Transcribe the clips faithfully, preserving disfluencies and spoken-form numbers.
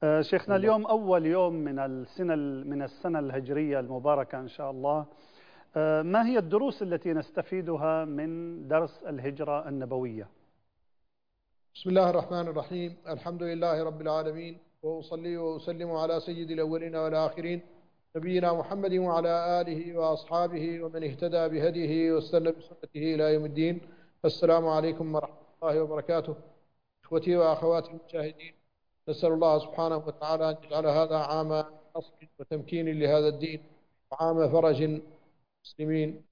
آه، شيخنا الله. اليوم أول يوم من السنة من السنة الهجرية المباركة إن شاء الله. آه، ما هي الدروس التي نستفيدها من درس الهجرة النبوية؟ بسم الله الرحمن الرحيم. الحمد لله رب العالمين، وأصلي وأسلم على سيد الأولين والآخرين نبينا محمد وعلى آله وأصحابه ومن اهتدى بهديه واستنى بسنته إلى يوم الدين. السلام عليكم ورحمة الله وبركاته. إخوتي وأخواتي المشاهدين، نسأل الله سبحانه وتعالى أن يجعل هذا عام نصر وتمكين لهذا الدين وعام فرج المسلمين.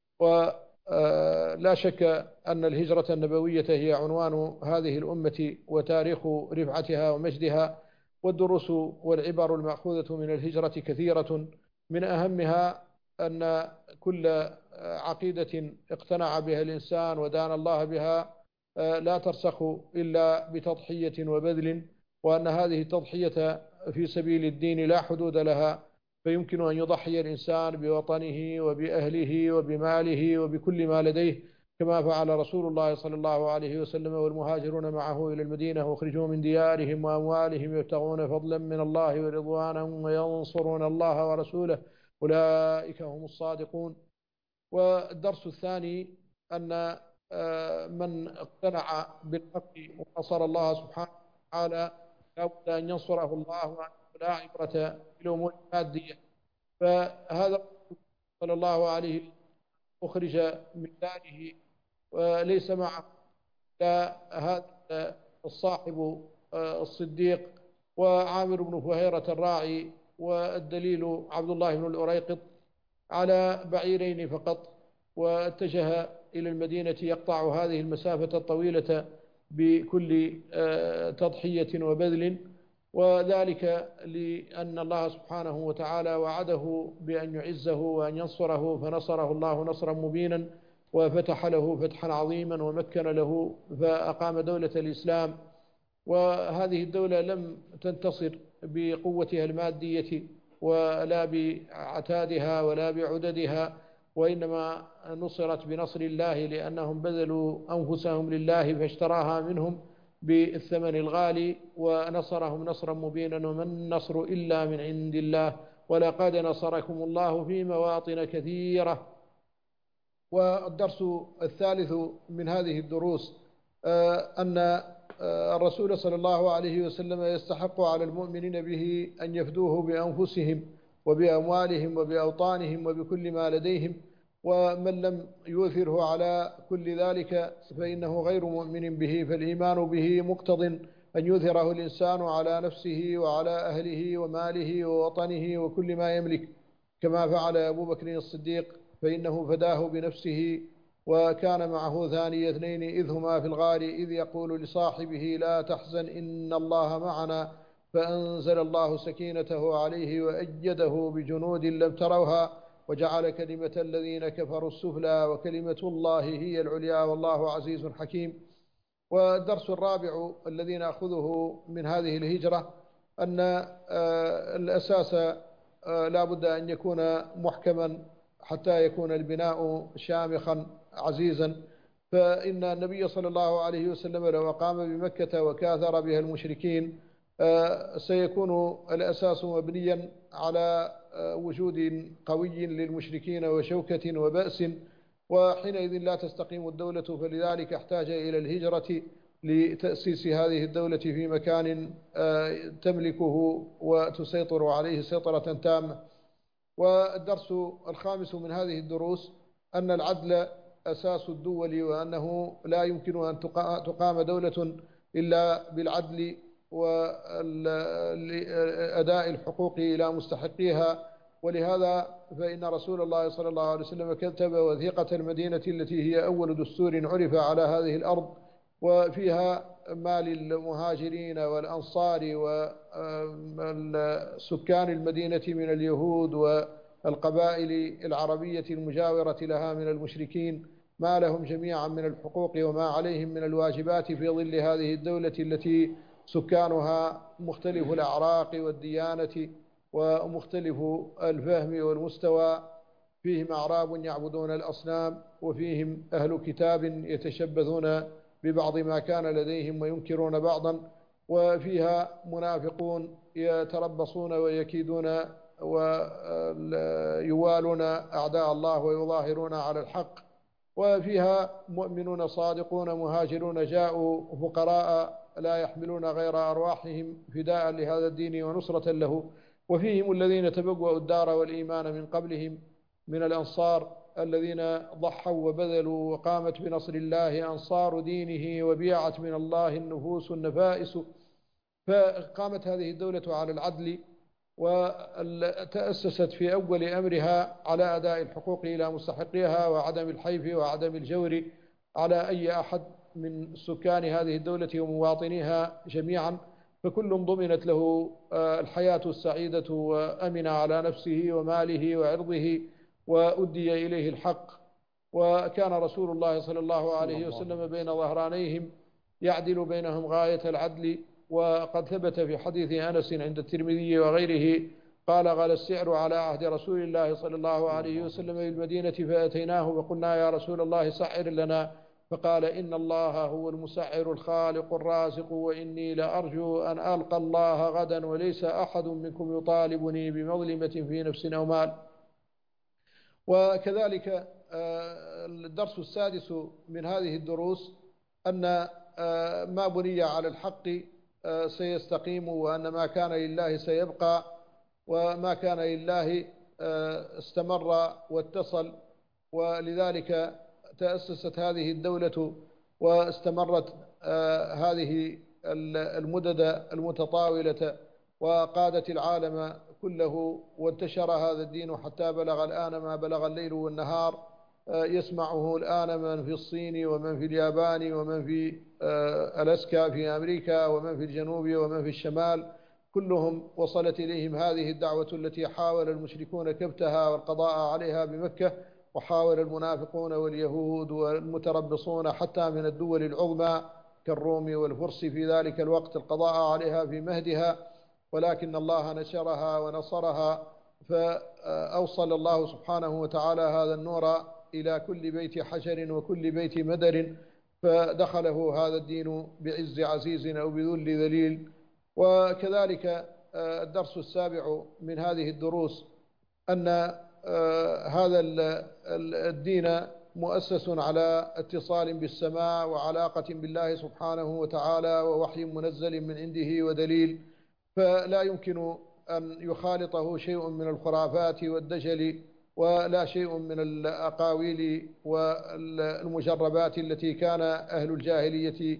ولا شك أن الهجرة النبوية هي عنوان هذه الأمة وتاريخ رفعتها ومجدها، والدروس والعبر المأخوذة من الهجرة كثيرة. من أهمها أن كل عقيدة اقتنع بها الإنسان ودان الله بها لا ترسخ إلا بتضحية وبذل، وأن هذه التضحية في سبيل الدين لا حدود لها، فيمكن أن يضحي الإنسان بوطنه وبأهله وبماله وبكل ما لديه، كما فعل رسول الله صلى الله عليه وسلم والمهاجرون معه إلى المدينة، واخرجوا من ديارهم وأموالهم يبتغون فضلا من الله ورضوانا وينصرون الله ورسوله، أولئك هم الصادقون. والدرس الثاني أن من اقتنع بالحق ونصر الله سبحانه وتعالى لابد أن ينصره الله، وأن لا عبرة بالأمور المادية. فهذا صلى الله عليه وسلم أخرج من داره وليس معه إلا هذا الصاحب الصديق وعامر بن فهيرة الراعي، والدليل عبد الله بن الأريقط، على بعيرين فقط، واتجه إلى المدينة يقطع هذه المسافة الطويلة بكل تضحية وبذل، وذلك لأن الله سبحانه وتعالى وعده بأن يعزه وأن ينصره، فنصره الله نصرا مبينا، وفتح له فتحا عظيما، ومكن له فأقام دولة الإسلام. وهذه الدولة لم تنتصر بقوتها المادية ولا بعتادها ولا بعددها، وإنما نصرت بنصر الله، لأنهم بذلوا أنفسهم لله فاشتراها منهم بالثمن الغالي ونصرهم نصرا مبينا. وما النصر إلا من عند الله، ولقد نصركم الله في مواطن كثيرة. والدرس الثالث من هذه الدروس أن الرسول صلى الله عليه وسلم يستحق على المؤمنين به أن يفدوه بأنفسهم وبأموالهم وبأوطانهم وبكل ما لديهم، ومن لم يؤثره على كل ذلك فإنه غير مؤمن به. فالإيمان به مقتض أن يؤثره الإنسان على نفسه وعلى أهله وماله ووطنه وكل ما يملك، كما فعل أبو بكر الصديق، فإنه فداه بنفسه. وكان معه ثاني اثنين إذ هما في الغار إذ يقول لصاحبه لا تحزن إن الله معنا، فأنزل الله سكينته عليه وأيده بجنود لم تروها، وجعل كلمة الذين كفروا السفلى وكلمة الله هي العليا والله عزيز حكيم. والدرس الرابع الذي نأخذه من هذه الهجرة أن الأساس لا بد أن يكون محكما حتى يكون البناء شامخا عزيزا. فإن النبي صلى الله عليه وسلم لو قام بمكة وكاثر بها المشركين سيكون الأساس مبنيا على وجود قوي للمشركين وشوكة وبأس، وحينئذ لا تستقيم الدولة. فلذلك احتاج إلى الهجرة لتأسيس هذه الدولة في مكان تملكه وتسيطر عليه سيطرة تامة. والدرس الخامس من هذه الدروس أن العدل أساس الدول، وأنه لا يمكن أن تقام دولة إلا بالعدل ولأداء الحقوق إلى مستحقيها. ولهذا فإن رسول الله صلى الله عليه وسلم كتب وثيقة المدينة التي هي أول دستور عرف على هذه الأرض، وفيها ما للمهاجرين والأنصار وسكان المدينة من اليهود والقبائل العربية المجاورة لها من المشركين، ما لهم جميعا من الحقوق وما عليهم من الواجبات في ظل هذه الدولة التي سكانها مختلف الأعراق والديانة ومختلف الفهم والمستوى. فيهم أعراب يعبدون الأصنام، وفيهم أهل كتاب يتشبثون ببعض ما كان لديهم وينكرون بعضا. وفيها منافقون يتربصون ويكيدون ويوالون أعداء الله ويظاهرون على الحق، وفيها مؤمنون صادقون مهاجرون جاءوا فقراء لا يحملون غير أرواحهم فداء لهذا الدين ونصرة له، وفيهم الذين تبوأوا الدار والإيمان من قبلهم من الأنصار الذين ضحوا وبذلوا، وقامت بنصر الله أنصار دينه وبيعت من الله النفوس النفائس. فقامت هذه الدولة على العدل، وتأسست في أول أمرها على أداء الحقوق إلى مستحقيها وعدم الحيف وعدم الجور على أي أحد من سكان هذه الدولة ومواطنيها جميعا، فكل ضمنت له الحياة السعيدة وأمن على نفسه وماله وعرضه وأدي إليه الحق. وكان رسول الله صلى الله عليه وسلم بين ظهرانيهم يعدل بينهم غاية العدل. وقد ثبت في حديث أنس عند الترمذي وغيره قال: غلا السعر على عهد رسول الله صلى الله عليه وسلم بالمدينة فأتيناه فقلنا: يا رسول الله سعر لنا، فقال: إن الله هو المسعر الخالق الرازق، وإني لأرجو أن ألقى الله غدا وليس أحد منكم يطالبني بمظلمة في نفس أو مال. وكذلك الدرس السادس من هذه الدروس أن ما بني على الحق سيستقيم، وأن ما كان لله سيبقى، وما كان لله استمر واتصل. ولذلك تأسست هذه الدولة واستمرت هذه المدد المتطاولة وقادت العالم كله، وانتشر هذا الدين حتى بلغ الآن ما بلغ الليل والنهار، يسمعه الآن من في الصين ومن في اليابان ومن في ألاسكا في أمريكا ومن في الجنوب ومن في الشمال، كلهم وصلت إليهم هذه الدعوة التي حاول المشركون كبتها والقضاء عليها بمكة، وحاول المنافقون واليهود والمتربصون حتى من الدول العظمى كالروم والفرس في ذلك الوقت القضاء عليها في مهدها، ولكن الله نشرها ونصرها، فأوصل الله سبحانه وتعالى هذا النور إلى كل بيت حجر وكل بيت مدر، فدخله هذا الدين بعز عزيز أو بذل ذليل. وكذلك الدرس السابع من هذه الدروس أن هذا الدين مؤسس على اتصال بالسماء وعلاقة بالله سبحانه وتعالى ووحي منزل من عنده ودليل، فلا يمكن أن يخالطه شيء من الخرافات والدجل ولا شيء من الأقاويل والمجربات التي كان أهل الجاهلية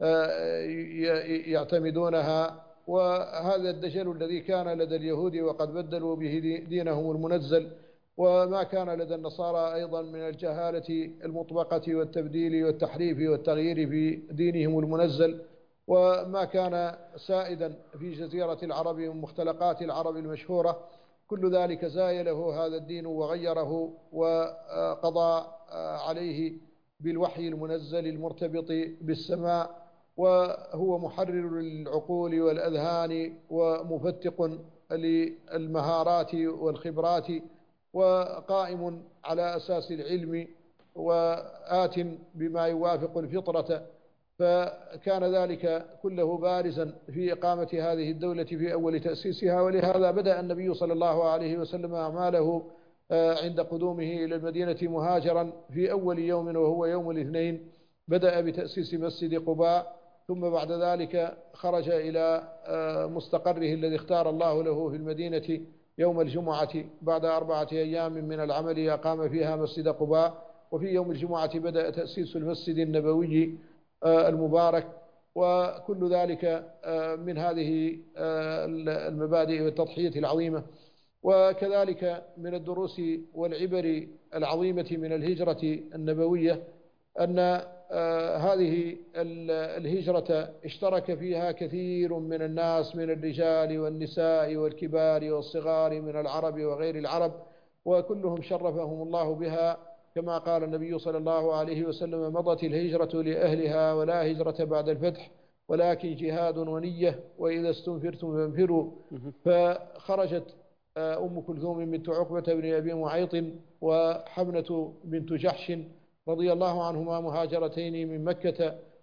يعتمدونها، وهذا الدجل الذي كان لدى اليهود وقد بدلوا به دينهم المنزل، وما كان لدى النصارى أيضا من الجهالة المطبقة والتبديل والتحريف والتغيير في دينهم المنزل، وما كان سائدا في جزيرة العرب من مختلقات العرب المشهورة، كل ذلك زايله هذا الدين وغيره وقضى عليه بالوحي المنزل المرتبط بالسماء، وهو محرر للعقول والأذهان ومفتق للمهارات والخبرات، وقائم على أساس العلم وآت بما يوافق الفطرة. فكان ذلك كله بارزا في إقامة هذه الدولة في أول تأسيسها، ولهذا بدأ النبي صلى الله عليه وسلم أعماله عند قدومه إلى المدينة مهاجرا في أول يوم وهو يوم الاثنين، بدأ بتأسيس مسجد قباء، ثم بعد ذلك خرج إلى مستقره الذي اختار الله له في المدينة يوم الجمعة بعد أربعة أيام من العمل أقام فيها مسجد قباء، وفي يوم الجمعة بدأ تأسيس المسجد النبوي المبارك، وكل ذلك من هذه المبادئ والتضحية العظيمة. وكذلك من الدروس والعبر العظيمة من الهجرة النبوية أن هذه الهجرة اشترك فيها كثير من الناس من الرجال والنساء والكبار والصغار من العرب وغير العرب، وكلهم شرفهم الله بها، كما قال النبي صلى الله عليه وسلم: مضت الهجرة لأهلها ولا هجرة بعد الفتح ولكن جهاد ونية، وإذا استنفرتم فانفروا. فخرجت أم كلثوم بنت عقبة بن أبي معيط وحمنة بنت جحش رضي الله عنهما مهاجرتين من مكة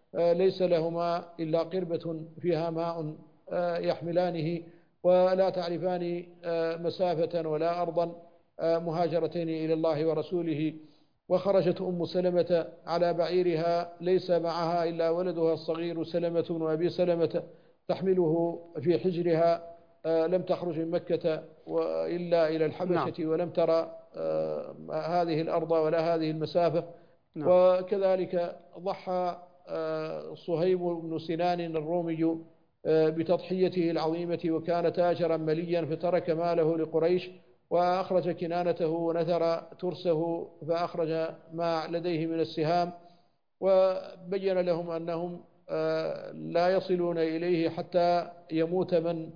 ليس لهما إلا قربة فيها ماء يحملانه، ولا تعرفان مسافة ولا أرضا مهاجرتين إلى الله ورسوله. وخرجت أم سلمة على بعيرها ليس معها إلا ولدها الصغير سلمة بن أبي سلمة تحمله في حجرها، لم تخرج من مكة إلا إلى الحبشة نعم. ولم ترى هذه الأرض ولا هذه المسافة نعم. وكذلك ضحى صهيب بن سنان الرومي بتضحيته العظيمة، وكان تاجرا مليا فترك ماله لقريش، وأخرج كنانته ونثر ترسه فأخرج ما لديه من السهام، وبين لهم أنهم لا يصلون إليه حتى يموت من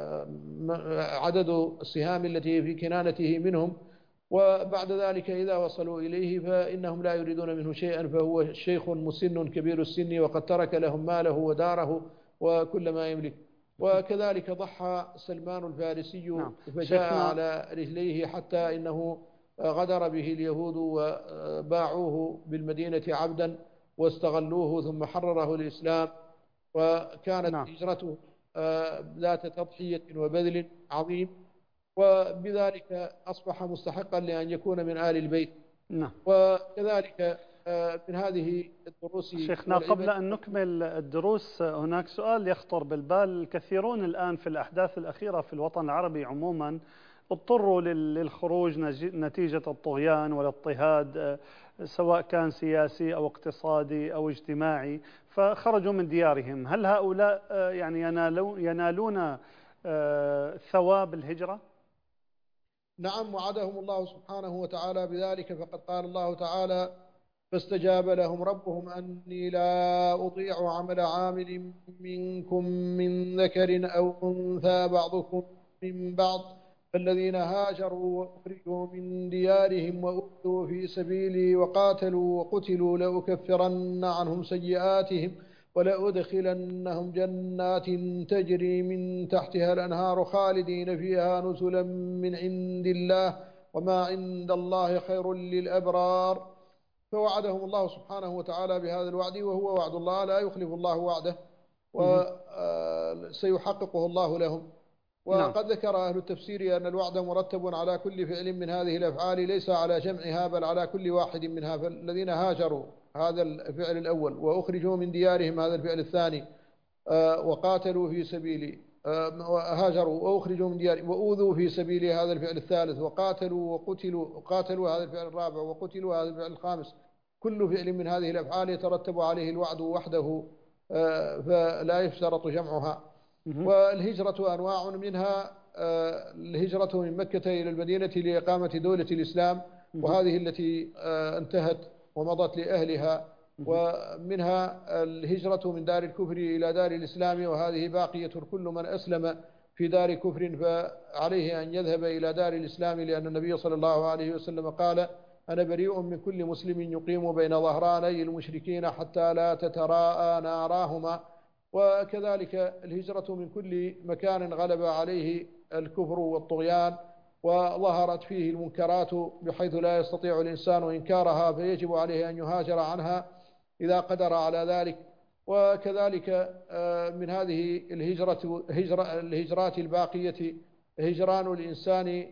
عدد السهام التي في كنانته منهم، وبعد ذلك إذا وصلوا إليه فإنهم لا يريدون منه شيئا، فهو شيخ مسن كبير السن وقد ترك لهم ماله وداره وكل ما يملك. وكذلك ضحى سلمان الفارسي نعم. فجاء على رجليه حتى إنه غدر به اليهود وباعوه بالمدينة عبدا واستغلوه ثم حرره الإسلام، وكانت نعم. هجرته ذات تضحية وبذل عظيم، وبذلك أصبح مستحقا لأن يكون من آل البيت نعم. وكذلك من هذه الدروس شيخنا قبل أن نكمل الدروس هناك سؤال يخطر بالبال. الكثيرون الآن في الأحداث الأخيرة في الوطن العربي عموما اضطروا للخروج نتيجة الطغيان والاضطهاد، سواء كان سياسي أو اقتصادي أو اجتماعي، فخرجوا من ديارهم. هل هؤلاء يعني ينالون ثواب الهجرة؟ نعم، وعدهم الله سبحانه وتعالى بذلك، فقد قال الله تعالى: فاستجاب لهم ربهم أني لا أضيع عمل عامل منكم من ذكر أو أنثى بعضكم من بعض، فالذين هاجروا وأخرجوا من ديارهم وأخذوا في سبيلي وقاتلوا وقتلوا لأكفرن عنهم سيئاتهم ولأدخلنهم جنات تجري من تحتها الأنهار خالدين فيها نزلا من عند الله وما عند الله خير للأبرار. فوعدهم الله سبحانه وتعالى بهذا الوعد، وهو وعد الله لا يخلف الله وعده، وسيحققه الله لهم. وقد ذكر أهل التفسير أن الوعد مرتب على كل فعل من هذه الأفعال، ليس على جمعها بل على كل واحد منها. فالذين هاجروا هذا الفعل الأول، وأخرجوا من ديارهم هذا الفعل الثاني، وقاتلوا في سبيلي، هاجروا وأخرجوا من ديارهم وأوذوا في سبيلي هذا الفعل الثالث، وقاتلوا وقتلوا قاتلوا هذا الفعل الرابع، وقتلوا هذا الفعل الخامس. كل فعل من هذه الأفعال يترتب عليه الوعد وحده، فلا يشترط جمعها. والهجرة أنواع، منها الهجرة من مكة إلى المدينة لإقامة دولة الإسلام، وهذه التي انتهت ومضت لأهلها. ومنها الهجرة من دار الكفر إلى دار الإسلام، وهذه باقية. كل من أسلم في دار كفر فعليه أن يذهب إلى دار الإسلام، لأن النبي صلى الله عليه وسلم قال: أنا بريء من كل مسلم يقيم بين ظهراني المشركين حتى لا تتراءى ناراهما. وكذلك الهجرة من كل مكان غلب عليه الكفر والطغيان وظهرت فيه المنكرات بحيث لا يستطيع الإنسان إنكارها، فيجب عليه أن يهاجر عنها إذا قدر على ذلك. وكذلك من هذه الهجرة هجرة الهجرات الباقية هجران الإنسان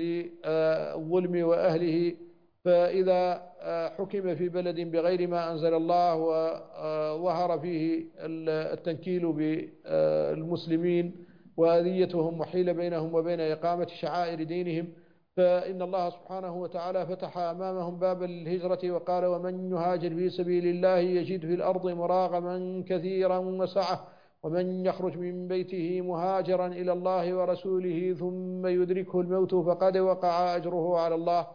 للظلم وأهله، فإذا حكم في بلد بغير ما أنزل الله وظهر فيه التنكيل بالمسلمين وأذيتهم وحيل بينهم وبين إقامة شعائر دينهم، فإن الله سبحانه وتعالى فتح أمامهم باب الهجرة وقال: ومن يهاجر في سبيل الله يجد في الأرض مراغما كثيرا وسعة، ومن يخرج من بيته مهاجرا إلى الله ورسوله ثم يدركه الموت فقد وقع أجره على الله.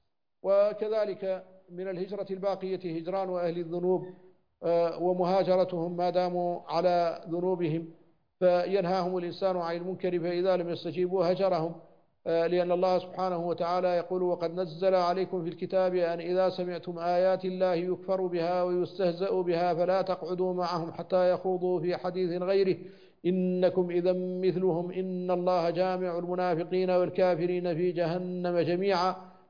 وكذلك من الهجرة الباقية هجران أهل الذنوب ومهاجرتهم ما داموا على ذنوبهم، فينهاهم الإنسان عن المنكر فإذا لم يستجيبوا هجرهم، لأن الله سبحانه وتعالى يقول: وقد نزل عليكم في الكتاب أن إذا سمعتم آيات الله يكفر بها ويستهزأ بها فلا تقعدوا معهم حتى يخوضوا في حديث غيره إنكم إذا مثلهم إن الله جامع المنافقين والكافرين في جهنم جميعا.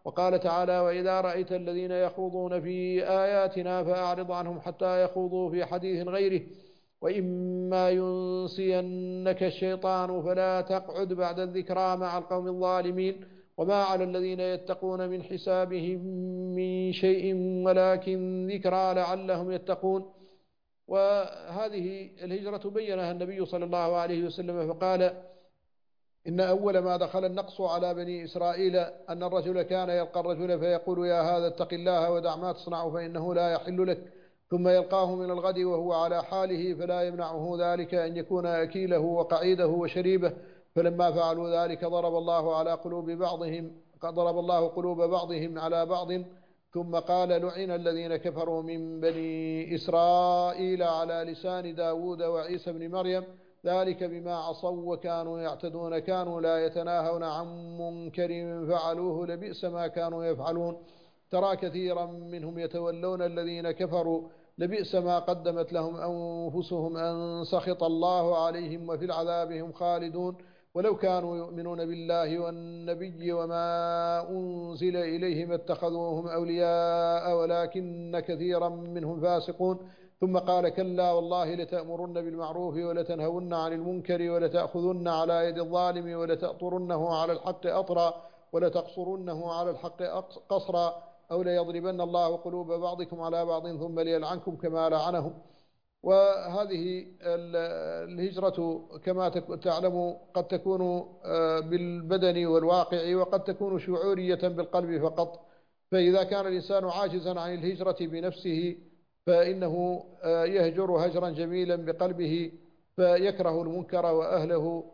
وقال تعالى: وإذا رأيت الذين يخوضون في آياتنا فأعرض عنهم حتى يخوضوا في حديث غيره وإما ينسينك الشيطان فلا تقعد بعد الذكرى مع القوم الظالمين وما على الذين يتقون من حسابهم من شيء ولكن ذكرى لعلهم يتقون. وهذه الهجرة بينها النبي صلى الله عليه وسلم فقال: إن أول ما دخل النقص على بني إسرائيل أن الرجل كان يلقى الرجل فيقول: يا هذا اتق الله ودع ما تصنع فإنه لا يحل لك، ثم يلقاه من الغد وهو على حاله فلا يمنعه ذلك أن يكون أكيله وقعيده وشريبه. فلما فعلوا ذلك ضرب الله على قلوب بعضهم ضرب الله قلوب بعضهم على بعض، ثم قال: لعن الذين كفروا من بني إسرائيل على لسان داود وعيسى بن مريم ذلك بما عصوا وكانوا يعتدون كانوا لا يتناهون عن منكر فعلوه لبئس ما كانوا يفعلون. ترى كثيرا منهم يتولون الذين كفروا لبئس ما قدمت لهم أنفسهم أن سخط الله عليهم وفي العذاب هم خالدون. ولو كانوا يؤمنون بالله والنبي وما أنزل إليهم اتخذوهم أولياء ولكن كثيرا منهم فاسقون. ثم قال: كلا والله لتأمرن بالمعروف ولتنهون عن المنكر ولتأخذن على يد الظالم ولتأطرنه على الحق أطرا ولتقصرنه على الحق قصرا أو ليضربن الله قلوب بعضكم على بعض ثم ليلعنكم كما لعنهم. وهذه الهجرة كما تعلم قد تكون بالبدن والواقع وقد تكون شعورية بالقلب فقط. فإذا كان الإنسان عاجزا عن الهجرة بنفسه فإنه يهجر هجرا جميلا بقلبه فيكره المنكر وأهله،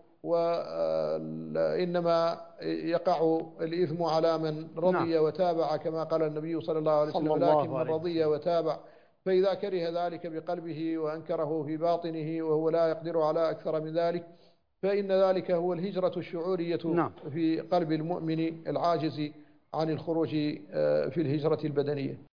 وإنما يقع الإثم على من رضي نعم. وتابع كما قال النبي صلى الله عليه وسلم: لكن من رضي وتابع. فإذا كره ذلك بقلبه وأنكره في باطنه وهو لا يقدر على أكثر من ذلك فإن ذلك هو الهجرة الشعورية نعم. في قلب المؤمن العاجز عن الخروج في الهجرة البدنية.